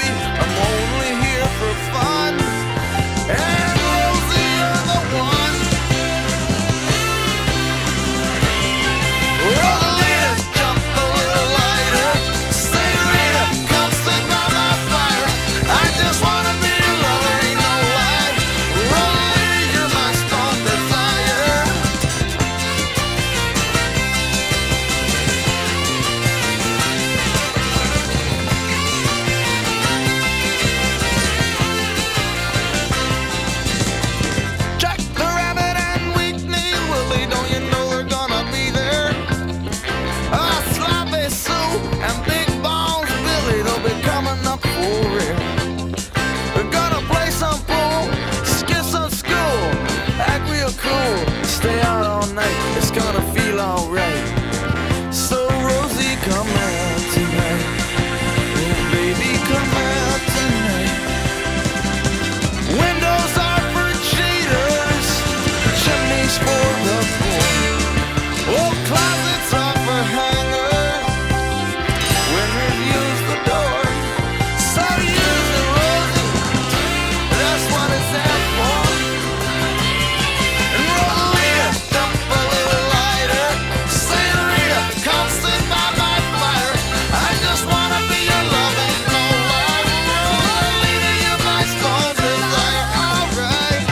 baby, I'm only here for fun. And Rosie, you're the one. Rosalita, jump a little lighter. Senorita, come sit by my fire. I just wanna be your lover, ain't no lie. Rosalita, you're my strong desire. Jack the Rabbit and Weak-kneed Willie, don't you know they're gonna be there? Sloppy Sue and Big Bones Billy, they'll be coming up for real. We're gonna play some pool, skip some school, act real cool, stay out all night, it's gonna feel alright. So Rosie, come out tonight. Oh baby, come out tonight. Windows are for cheaters, chimneys for the poor. Oh, closets are for hangers, winners use the door. So use the Rosie, that's what it's there for. And Rosalita, jump a little lighter. Senorita, come sit by my fire. I just wanna be your love, ain't no lie. Rosalita, you're my strong desire, alright.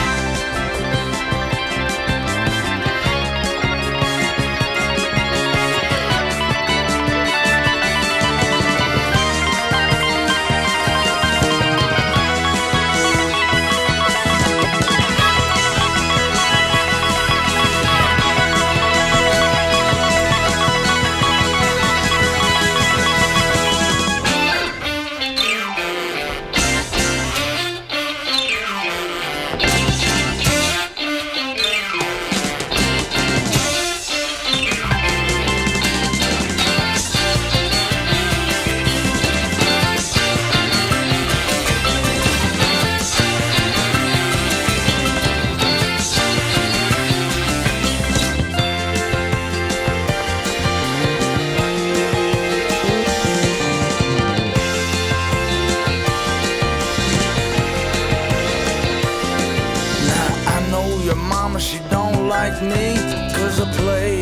Now I know your mama, she don't like me, 'cause I play